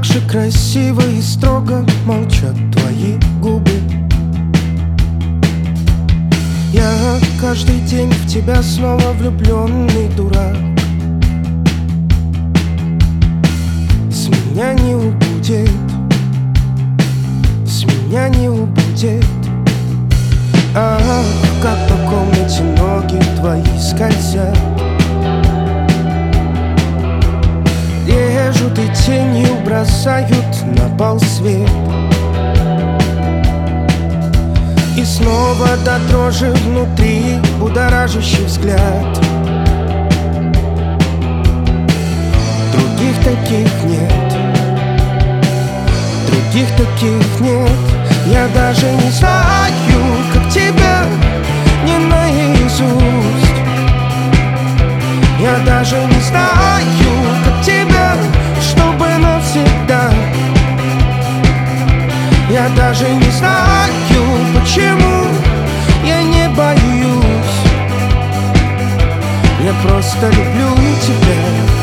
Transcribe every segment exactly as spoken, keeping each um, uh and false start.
же красиво и строго молчат твои губы. Я каждый день в тебя снова влюбленный дурак. С меня не убудет, с меня не убудет. Ах, как по комнате ноги твои скользят, режут и тенью бросают на пол свет. И снова до дрожи внутри будоражащий взгляд. Других таких нет, других таких нет. Я даже не знаю, как тебя не наизусть. Я даже не знаю, как тебя, чтобы навсегда. Я даже не знаю, почему я не боюсь. Я просто люблю тебя,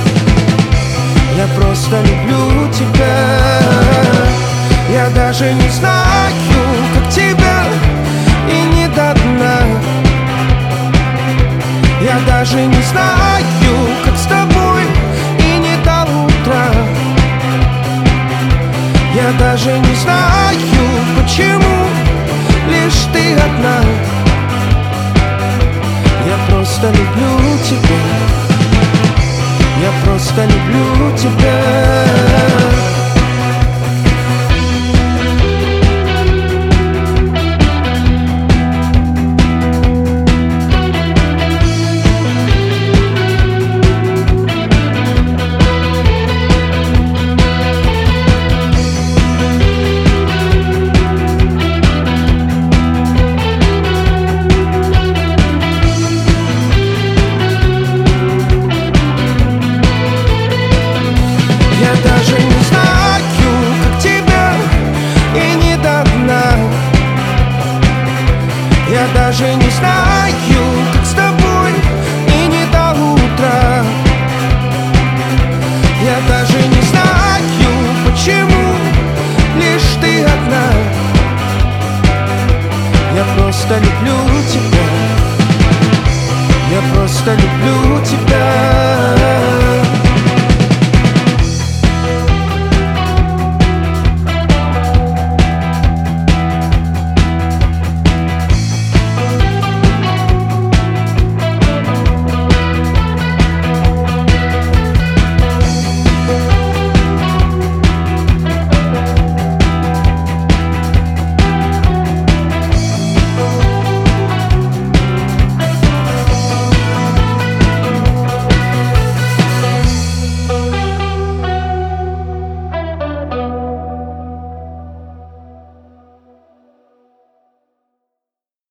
я просто люблю тебя. Я даже не знаю, как тебя, и не до дна. Я даже не знаю, как с тобой, и не до утра. Я даже не знаю, почему лишь ты одна. Я просто люблю тебя, я просто люблю тебя.